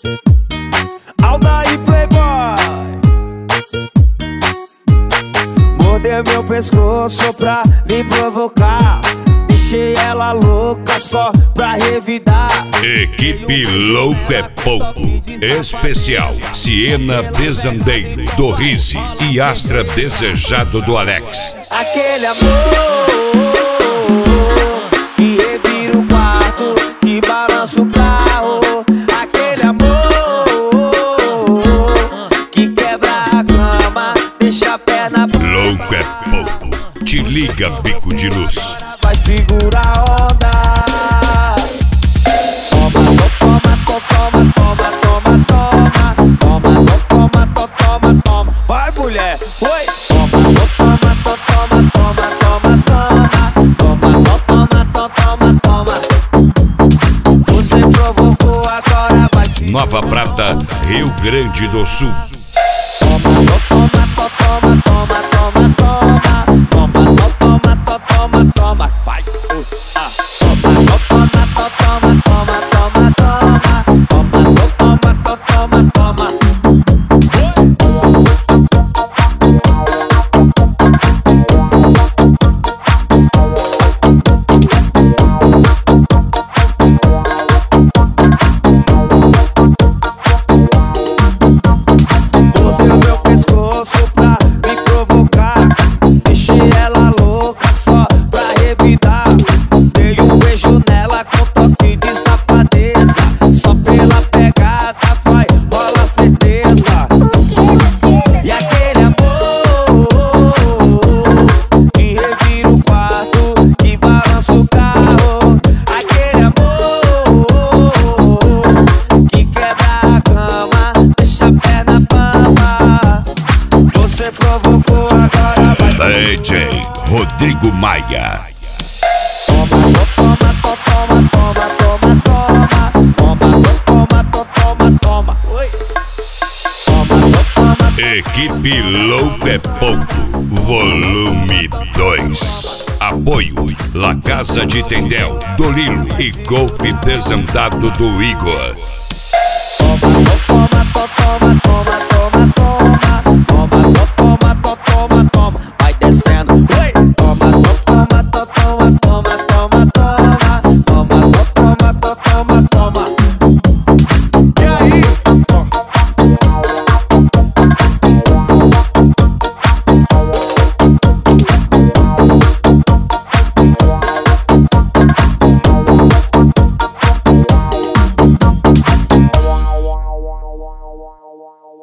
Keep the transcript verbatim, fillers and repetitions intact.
Aldair Playboy mordeu meu pescoço pra me provocar. Deixei ela louca só pra revidar. Equipe Louco é Pouco. Especial Siena Bezandeiro do Rizzi e Astra Desejado do Alex. Aquele amor que revira o quarto, que balança o carro. Aquele amor que quebra a cama, deixa a perna. Louco é Pouco. Te liga, bico de luz. Vai segurar a onda. Toma, toma, toma, toma, toma, toma, toma, toma, toma, toma, toma. Vai, mulher, oi. Toma, toma, toma, toma, toma, toma, toma, toma, toma, toma. Você provocou, agora vai se. Nova Prata, Rio Grande do Sul. Toma, toma, toma, toma, toma, toma, toma, toma, toma, toma, toma, vai. Ah, toma, toma, toma, toma, toma, toma, toma, toma, toma, toma. Mordeu meu pescoço pra me provocar. Deixei ela louca só pra revidar. Dei um beijo nela com toque de safadeza. Só pela pegada vai rolar certeza. E aquele amor que revira o quarto, que balança o carro. Aquele amor que quebra a cama, deixa a perna bamba. Você provocou, agora vai. D J Rodrigo Maia. Toma, toma, toma, toma, toma, toma, toma, toma, toma, toma. Oi. Toma, toma. Equipe Louco é Pouco, volume dois. Apoio La Casa de Tendel, do Lilo e Golfe Desandado do Igor. Toma, toma, toma, toma, toma, toma, toma, toma, toma, toma. Vai descendo. Oi. Toma, toma, toma, toma, toma, toma, toma, toma, toma, toma. E aí? Wow, wow, wow, wow, wow, wow.